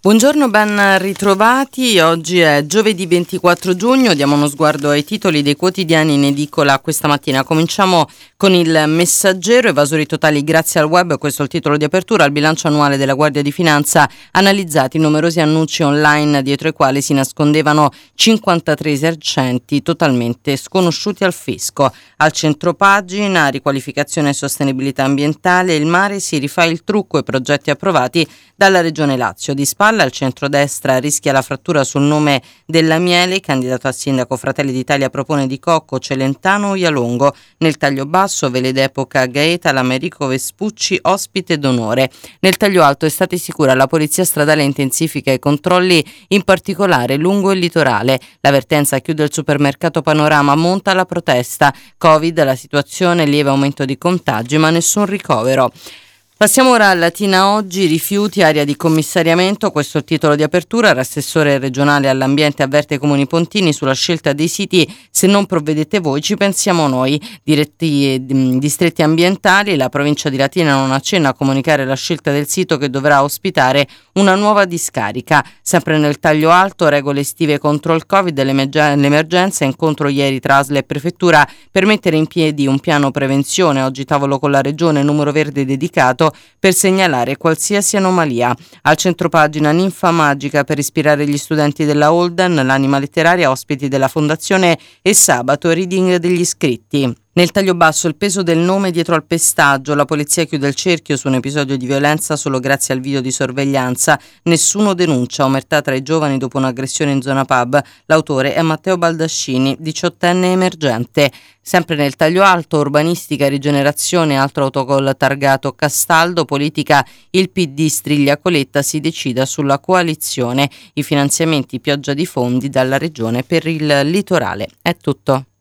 Buongiorno, ben ritrovati. Oggi è giovedì 24 giugno, diamo uno sguardo ai titoli dei quotidiani in edicola questa mattina. Cominciamo con il Messaggero, evasori totali grazie al web, questo è il titolo di apertura. Al bilancio annuale della Guardia di Finanza analizzati numerosi annunci online dietro i quali si nascondevano 53 esercenti totalmente sconosciuti al fisco. Al centropagina, riqualificazione e sostenibilità ambientale, il mare si rifà il trucco e progetti approvati dalla Regione Lazio. Di spalla al centrodestra rischia la frattura sul nome della Miele, candidato a sindaco Fratelli d'Italia propone Di Cocco, Celentano, Ialongo. Nel taglio basso vele d'epoca Gaeta, l'Americo Vespucci ospite d'onore. Nel taglio alto estate sicura, la polizia stradale intensifica i controlli in particolare lungo il litorale. L'avvertenza chiude il supermercato Panorama, monta la protesta. Covid, la situazione, lieve aumento di contagi ma nessun ricovero. Passiamo ora al Latina Oggi, rifiuti, area di commissariamento, questo è il titolo di apertura. L'assessore regionale all'ambiente avverte i comuni pontini sulla scelta dei siti: se non provvedete voi ci pensiamo noi. Distretti ambientali, la provincia di Latina non accenna a comunicare la scelta del sito che dovrà ospitare una nuova discarica. Sempre nel taglio alto, regole estive contro il Covid, l'emergenza, incontro ieri tra ASL e prefettura per mettere in piedi un piano prevenzione. Oggi tavolo con la regione, numero verde dedicato per segnalare qualsiasi anomalia. Al centropagina, ninfa magica per ispirare gli studenti della Holden, l'anima letteraria, ospiti della fondazione e sabato reading degli iscritti. Nel taglio basso, il peso del nome dietro al pestaggio, la polizia chiude il cerchio su un episodio di violenza solo grazie al video di sorveglianza, nessuno denuncia, omertà tra i giovani dopo un'aggressione in zona pub, l'autore è Matteo Baldascini, 18enne emergente. Sempre nel taglio alto, urbanistica, rigenerazione, altro autogol targato Castaldo, politica, il PD striglia Coletta, si decida sulla coalizione, i finanziamenti pioggia di fondi dalla regione per il litorale. È tutto.